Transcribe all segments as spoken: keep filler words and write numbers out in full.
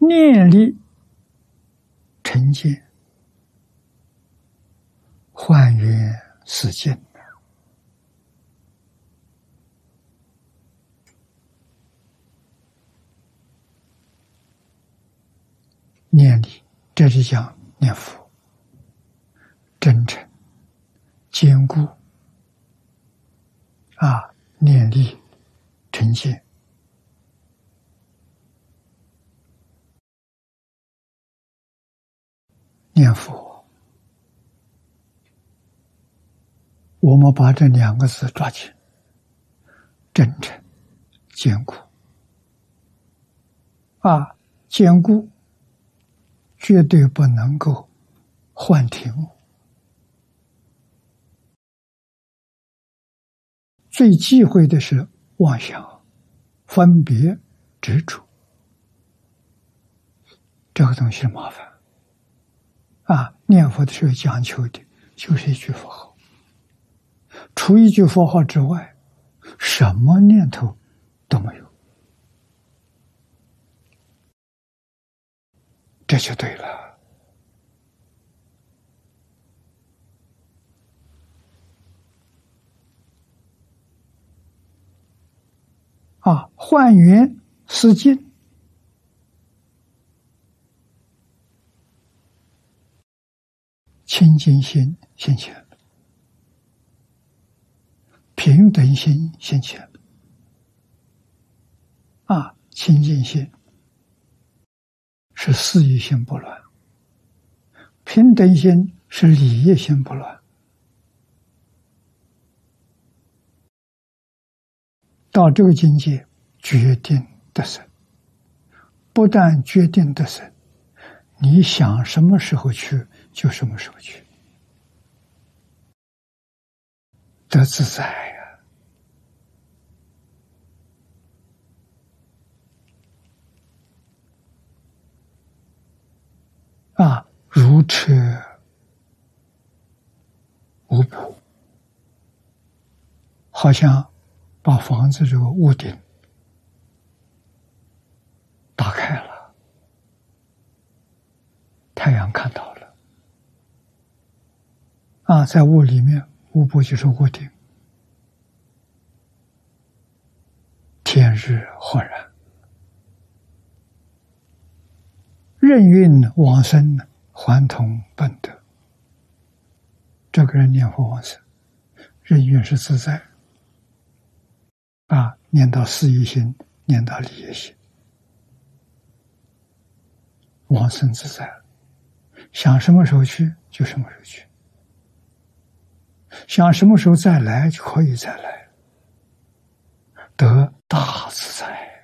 念力成见，幻缘是境。念力，这里讲念佛，真诚、坚固啊，念力成见。念佛，我们把这两个字抓紧：真诚、坚固。啊，坚固绝对不能够幻听。最忌讳的是妄想、分别、执着，这个东西是麻烦。啊，念佛的时候讲求的就是一句佛号，除一句佛号之外，什么念头都没有，这就对了。啊，幻缘是境，清净心现前了，平等心现前了。啊，清净心是事业心不乱，平等心是理业心不乱。到这个境界，决定得胜。不但决定得胜，你想什么时候去就什么时候去，得自在呀！啊，如车无补，好像把房子这个屋顶打开了，太阳看到了。啊，在屋里面，屋部就是屋顶，天日焕然，任运往生，还同本德。这个人念佛往生，任运是自在。啊，念到事业心，念到理业心，往生自在了。想什么时候去就什么时候去，想什么时候再来就可以再来，得大自在。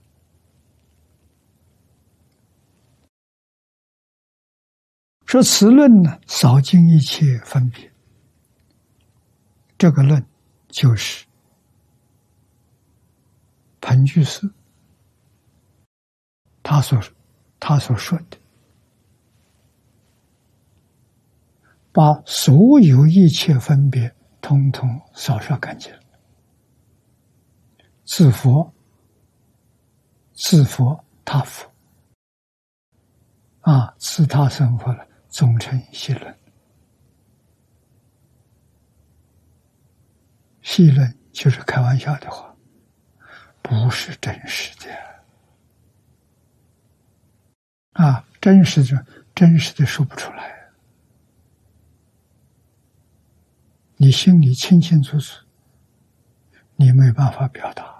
说此论呢，扫尽一切分别。这个论就是彭居士他所他所说的，把所有一切分别统统扫刷干净，自佛、自佛、他佛，啊，自他生佛了，总成细论。细论就是开玩笑的话，不是真实的。啊，真实的真实的说不出来。你心里清清楚楚，你没办法表达。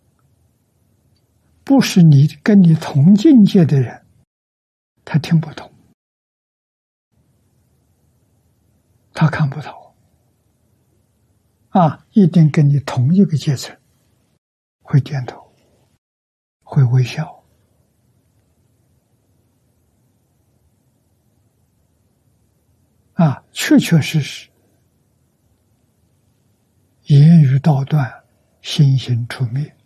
不是你跟你同境界的人，他听不懂，他看不到。啊，一定跟你同一个阶层，会点头，会微笑。啊，确确实实，言语道断，心行出灭。